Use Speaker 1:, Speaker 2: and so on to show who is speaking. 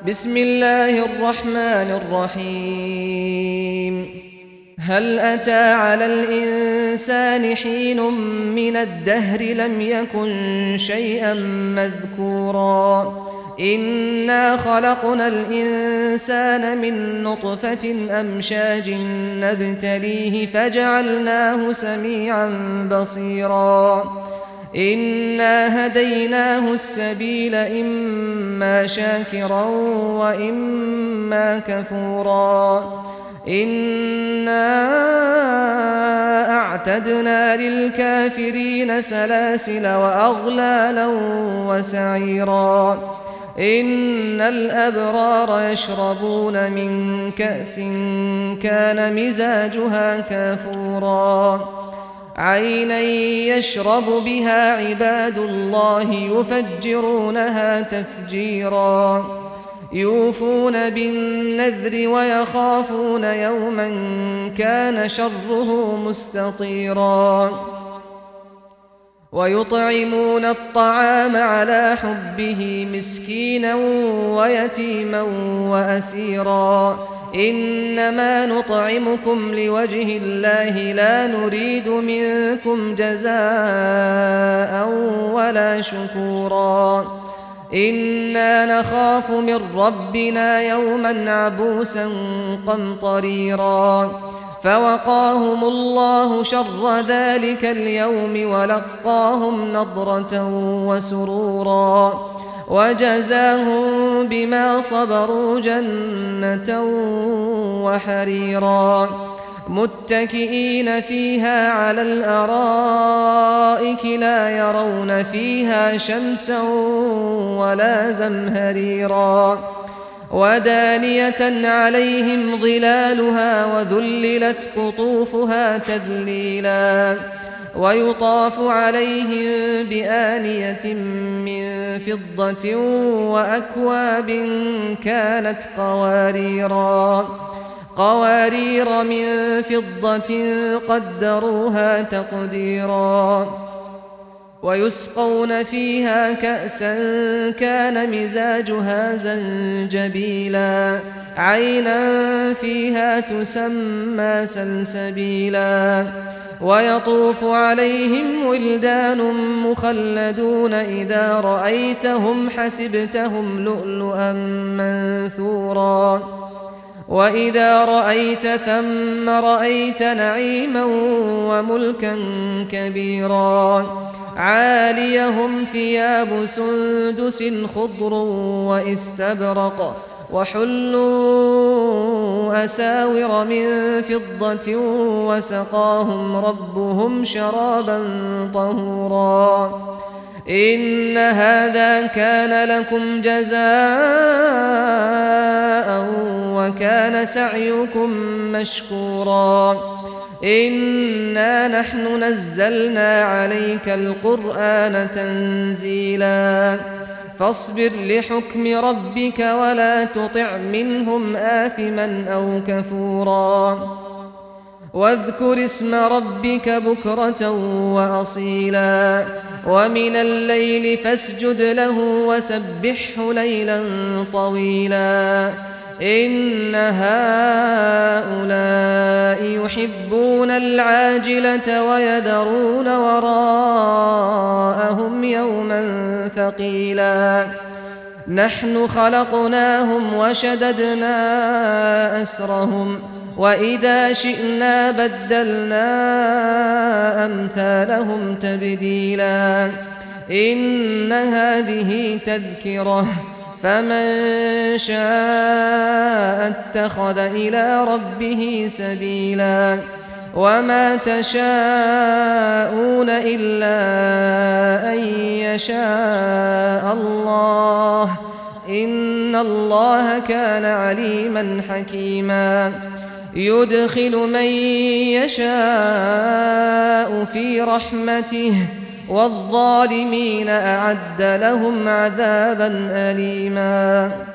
Speaker 1: بسم الله الرحمن الرحيم هل أتى على الإنسان حين من الدهر لم يكن شيئا مذكورا إنا خلقنا الإنسان من نطفة أمشاج نبتليه فجعلناه سميعا بصيرا إنا هديناه السبيل إما شاكرا وإما كفورا إنا أعتدنا للكافرين سلاسل وأغلالا وسعيرا إن الأبرار يشربون من كأس كان مزاجها كافورا عينا يشرب بها عباد الله يفجرونها تفجيرا يوفون بالنذر ويخافون يوما كان شره مستطيرا ويطعمون الطعام على حبه مسكينا ويتيما وأسيرا إنما نطعمكم لوجه الله لا نريد منكم جزاء ولا شكورا إنا نخاف من ربنا يوما عبوسا قمطريرا فوقاهم الله شر ذلك اليوم ولقاهم نضرة وسرورا وجزاهم بما صبروا جنة وحريرا متكئين فيها على الأرائك لا يرون فيها شمسا ولا زمهريرا ودانية عليهم ظلالها وذللت قطوفها تذليلا ويطاف عليهم بآنية من فضة وأكواب كانت قوارير من فضة قدروها تقديرا ويسقون فيها كأسا كان مزاجها زنجبيلا عينا فيها تسمى سلسبيلا ويطوف عليهم ولدان مخلدون إذا رأيتهم حسبتهم لؤلؤا منثورا وإذا رأيت ثم رأيت نعيما وملكا كبيرا عاليهم ثياب سندس خضر واستبرق وحلوا أساور من فضة وسقاهم ربهم شرابا طهورا إن هذا كان لكم جزاء وكان سعيكم مشكورا إنا نحن نزلنا عليك القرآن تنزيلا فاصبر لحكم ربك ولا تطع منهم آثما أو كفورا واذكر اسم ربك بكرة وأصيلا ومن الليل فاسجد له وسبحه ليلا طويلا إن هؤلاء يحبون العاجلة ويذرون وراءهم يوما ثقيلا نحن خلقناهم وشددنا أسرهم وإذا شئنا بدلنا أمثالهم تبديلا إن هذه تذكرة فمن شاء اتخذ إلى ربه سبيلا وما تشاءون إلا أن يشاء الله إن الله كان عليما حكيما يدخل من يشاء في رحمته والظالمين أعد لهم عذابا أليما